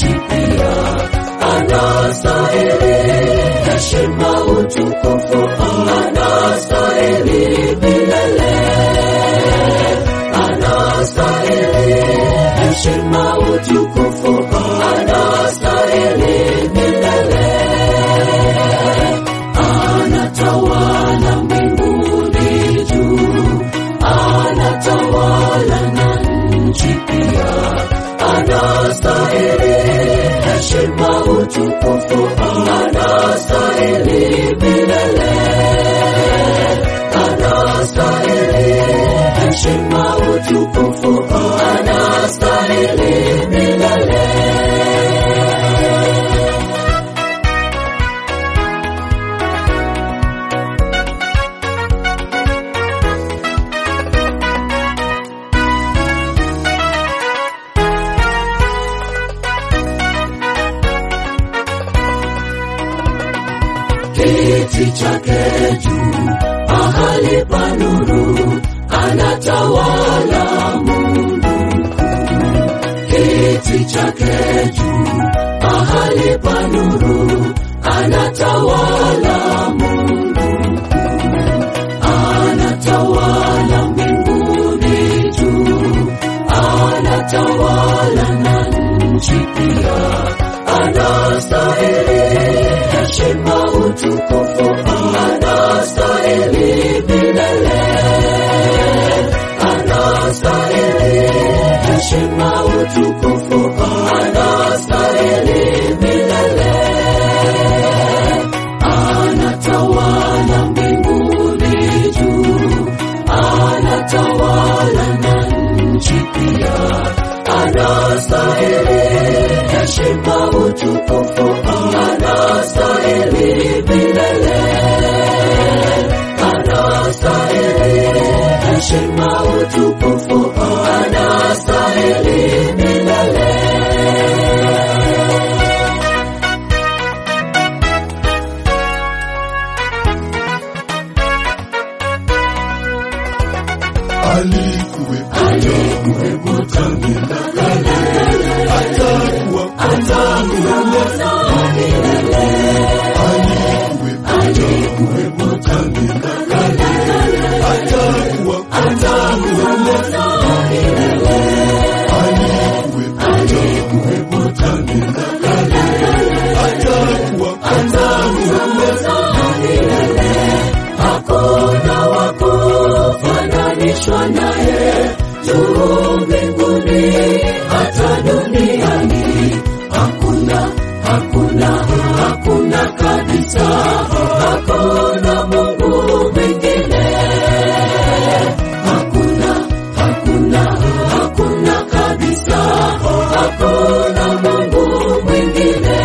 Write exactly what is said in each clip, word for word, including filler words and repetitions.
nchi pia. Anastahili heshima utukufu, anastahili milele. Anastahili heshima utukufu, anastahili milele. Anatawala mbinguni juu, anatawala na nchi pia. Anastahili heshima utukufu, anastahili milele. Anastahili heshima utukufu, anastahili milele. Kiti chake juu, mahali pa nuru, anatawala Mungu. Kiti chake juu, mahali pa nuru, anatawala Mungu. Anatawala mbinguni juu, anatawala na nchi pia. Anastahili heshima utukufu, anastahili milele. Anastahili heshima utukufu, anastahili milele. Anatawala mbinguni juu, anatawala na nchi pia. Anastahili heshima utukufu, anastahili milele. Anastahili heshima utukufu, anastahili milele. Alikuwepo tangu na kale, atakuwa atakuwa milele. Alikuwepo tangu na kale, atakuwa atakuwa milele. Alikuwepo tangu na kale, atakuwa atakuwa milele. Hakuna wa kufananishwa naye juu mbinguni hata duniani. Hakuna, hakuna, hakuna kabisa. Hakuna Mungu mwingine. Hakuna, hakuna, hakuna kabisa. Hakuna Mungu mwingine.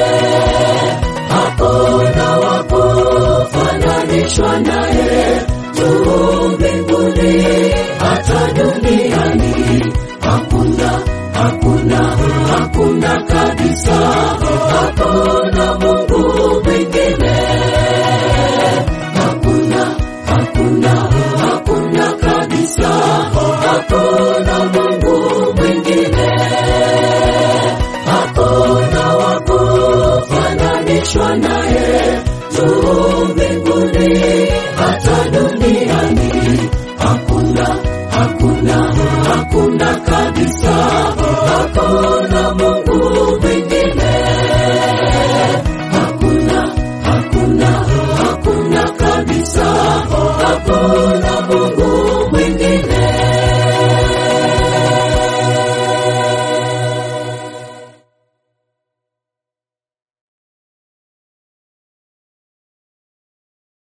Hakuna wa kufananishwa naye juu mbinguni hata duniani. Hakuna, hakuna, hakuna kabisa.